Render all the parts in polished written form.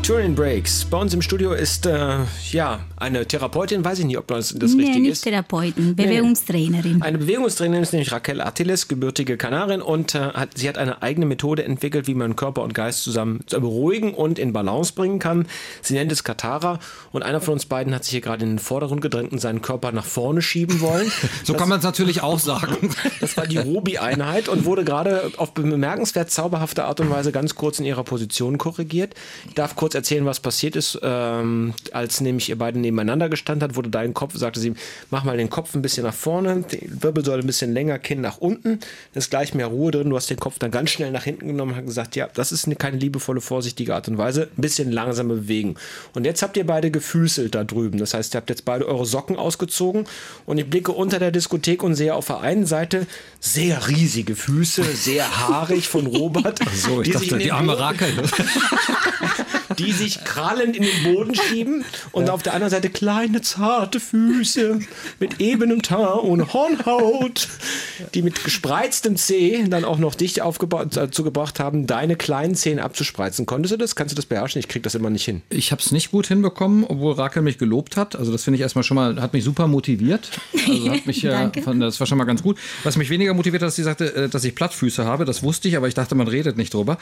Victorian Breaks. Bei uns im Studio ist eine Therapeutin, weiß ich nicht, ob das richtig ist. Nicht Therapeutin, Bewegungstrainerin. Eine Bewegungstrainerin ist nämlich Raquel Artiles, gebürtige Kanarin, und sie hat eine eigene Methode entwickelt, wie man Körper und Geist zusammen beruhigen und in Balance bringen kann. Sie nennt es Katara, und einer von uns beiden hat sich hier gerade in den Vordergrund gedrängt und seinen Körper nach vorne schieben wollen. So kann man es natürlich auch sagen. Das war die Robi-Einheit und wurde gerade auf bemerkenswert zauberhafte Art und Weise ganz kurz in ihrer Position korrigiert. Ich darf kurz erzählen, was passiert ist. Als nämlich ihr beiden nebeneinander gestanden hat, wurde dein Kopf, sagte sie, mach mal den Kopf ein bisschen nach vorne, die Wirbelsäule ein bisschen länger, Kinn nach unten. Da ist gleich mehr Ruhe drin. Du hast den Kopf dann ganz schnell nach hinten genommen und hast gesagt, ja, das ist keine liebevolle, vorsichtige Art und Weise. Ein bisschen langsam bewegen. Und jetzt habt ihr beide gefüßelt da drüben. Das heißt, ihr habt jetzt beide eure Socken ausgezogen und ich blicke unter der Diskothek und sehe auf der einen Seite sehr riesige Füße, sehr haarig von Robert. So, ich dachte, die arme Rakel. Die sich krallend in den Boden schieben und auf der anderen Seite kleine, zarte Füße mit ebenem Teint und Hornhaut, die mit gespreiztem Zeh dann auch noch dich dazu gebracht haben, deine kleinen Zehen abzuspreizen. Konntest du das? Kannst du das beherrschen? Ich krieg das immer nicht hin. Ich habe es nicht gut hinbekommen, obwohl Rakel mich gelobt hat. Also das finde ich erstmal schon mal, hat mich super motiviert. Also hat mich, das war schon mal ganz gut. Was mich weniger motiviert hat, dass sie sagte, dass ich Plattfüße habe. Das wusste ich, aber ich dachte, man redet nicht drüber.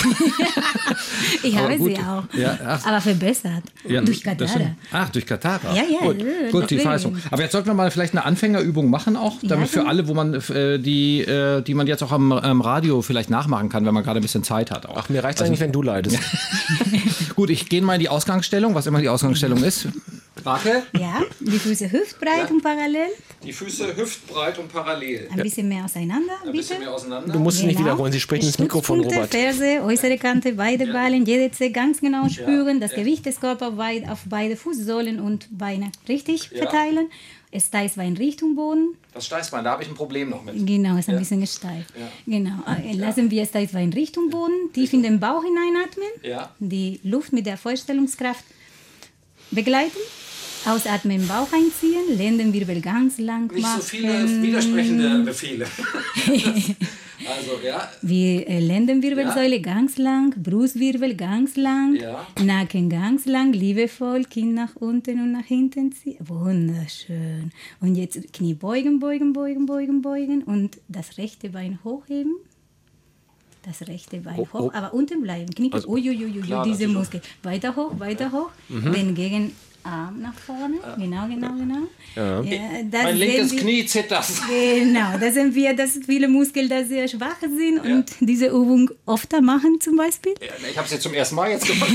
Ich habe sie auch. Ja, aber verbessert. Ja, durch Katara. Durch Katara. Ja, gut, die Verheißung. Aber jetzt sollten wir mal vielleicht eine Anfängerübung machen auch, damit für alle, wo man die man jetzt auch am Radio vielleicht nachmachen kann, wenn man gerade ein bisschen Zeit hat. Auch. Ach, mir reicht es eigentlich, wenn du leidest. Gut, ich gehe mal in die Ausgangsstellung, was immer die Ausgangsstellung ist. Rakel? Ja, die Füße hüftbreit und parallel. Die Füße hüftbreit und parallel. Ein bisschen mehr auseinander, bitte. Ein bisschen mehr auseinander. Du musst es nicht wiederholen, sie spricht ins Mikrofon, Robert. Ferse, äußere Kante, beide Ballen, jede Zehe ganz genau spüren, das Gewicht des Körpers auf beide Fußsohlen und Beine richtig verteilen. Steißbein Richtung Boden. Das Steißbein, da habe ich ein Problem noch mit. Genau, ist ein bisschen gesteift. Ja. Genau. Lassen wir Steißbein Richtung Boden, tief in den Bauch hineinatmen, die Luft mit der Vorstellungskraft begleiten. Ausatmen, Bauch einziehen, Lendenwirbel ganz lang machen. Nicht so viele widersprechende Befehle. Wir Lendenwirbelsäule ganz lang, Brustwirbel ganz lang, Nacken ganz lang, liebevoll, Kinn nach unten und nach hinten ziehen. Wunderschön. Und jetzt Knie beugen, beugen, beugen, beugen, beugen und das rechte Bein hochheben. Das rechte Bein hoch, aber unten bleiben. Knie, also, diese Muskel. Weiter hoch, den Gegenarm nach vorne. Genau. Ja, mein linkes Knie zittert. Genau, da sehen wir, dass viele Muskeln da sehr schwach sind und diese Übung öfter machen zum Beispiel. Ja, ich habe es jetzt zum ersten Mal jetzt gemacht.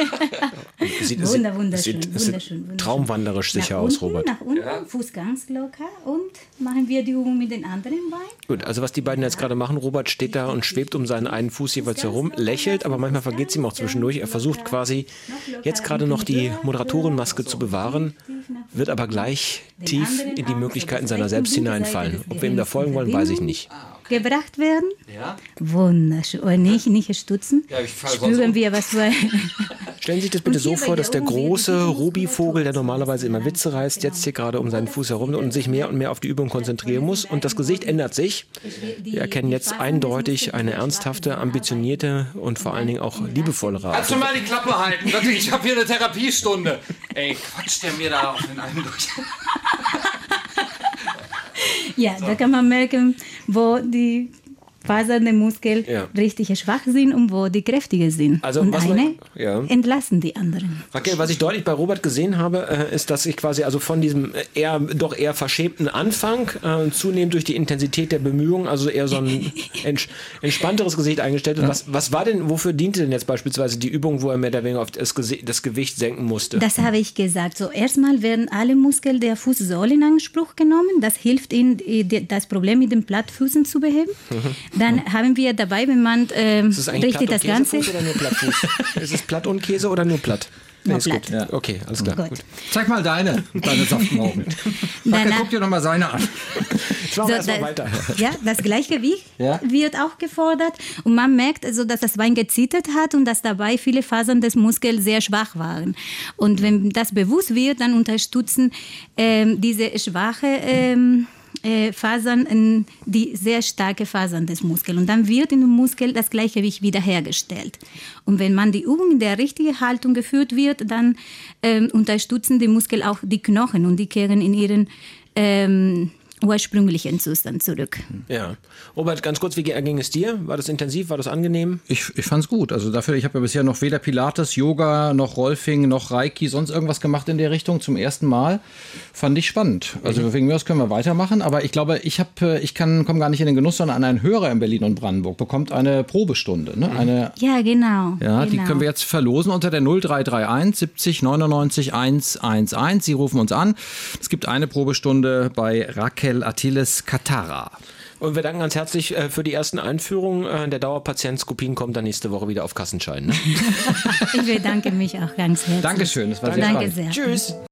Wunderschön. Traumwanderisch sicher aus, Robert. Nach unten, Fuß ganz locker und machen wir die Übung mit den anderen Beinen. Gut, also was die beiden jetzt gerade machen, Robert steht da und schwebt um seinen einen Fuß jeweils herum, lächelt, aber manchmal vergeht es ihm auch zwischendurch. Er versucht quasi jetzt gerade noch die Moderatorenmaske zu bewahren, wird aber gleich tief in die Möglichkeiten seiner selbst hineinfallen. Ob wir ihm da folgen wollen, weiß ich nicht. Gebracht werden. Wunderschön. Oder nicht stutzen. Spüren wir, was wir... Stellen Sie sich das bitte so vor, dass der große Ruby-Vogel, der normalerweise immer Witze reißt, jetzt hier gerade um seinen Fuß herum und sich mehr und mehr auf die Übung konzentrieren muss. Und das Gesicht ändert sich. Wir erkennen jetzt eindeutig eine ernsthafte, ambitionierte und vor allen Dingen auch liebevolle Art. Kannst du mal die Klappe halten? Ich habe hier eine Therapiestunde. Ey, quatscht der mir da auf den einen durch. Ja, da kann man merken, wo die Fasern der Muskel richtig schwach sind und wo die kräftiger sind. Also, und entlassen die anderen. Raquel, was ich deutlich bei Robert gesehen habe, ist, dass ich quasi also von diesem eher verschämten Anfang zunehmend durch die Intensität der Bemühungen, also eher so ein entspannteres Gesicht eingestellt hat. Was war denn, wofür diente denn jetzt beispielsweise die Übung, wo er mehr oder weniger auf das Gewicht senken musste? Das habe ich gesagt. So, erstmal werden alle Muskeln der Fußsohle in Anspruch genommen. Das hilft ihnen, das Problem mit den Plattfüßen zu beheben. Dann haben wir dabei, wenn man richtig das Ganze... Ist oder nur Plattfuß? Ist es Platt und Käse oder nur platt? Nur platt. Ja. Okay, alles klar. Gut. Zeig mal deine Saftmaugen. Guck dir noch mal seine an. Schauen wir erstmal weiter. Ja, das Gleichgewicht wird auch gefordert. Und man merkt, also, dass das Bein gezittert hat und dass dabei viele Fasern des Muskels sehr schwach waren. Und wenn das bewusst wird, dann unterstützen diese schwache Fasern, die sehr starke Fasern des Muskels. Und dann wird in dem Muskel das Gleichgewicht wiederhergestellt. Und wenn man die Übung in der richtigen Haltung geführt wird, dann unterstützen die Muskel auch die Knochen und die kehren in ihren ursprünglichen Zustand zurück. Ja. Robert, ganz kurz, wie ging es dir? War das intensiv? War das angenehm? Ich fand es gut. Also dafür, ich habe ja bisher noch weder Pilates, Yoga, noch Rolfing, noch Reiki, sonst irgendwas gemacht in der Richtung. Zum ersten Mal fand ich spannend. Also wegen mir aus können wir weitermachen. Aber ich glaube, ich komme gar nicht in den Genuss, sondern ein Hörer in Berlin und Brandenburg bekommt eine Probestunde. Ne? Ja, genau. Ja, genau. Die können wir jetzt verlosen unter der 0331 70 99 111. Sie rufen uns an. Es gibt eine Probestunde bei Raquel Attiles Katara. Und wir danken ganz herzlich für die ersten Einführungen. Der Dauerpatient Skopin kommt dann nächste Woche wieder auf Kassenschein. Ne? Ich bedanke mich auch ganz herzlich. Dankeschön, das war sehr spannend. Sehr. Tschüss.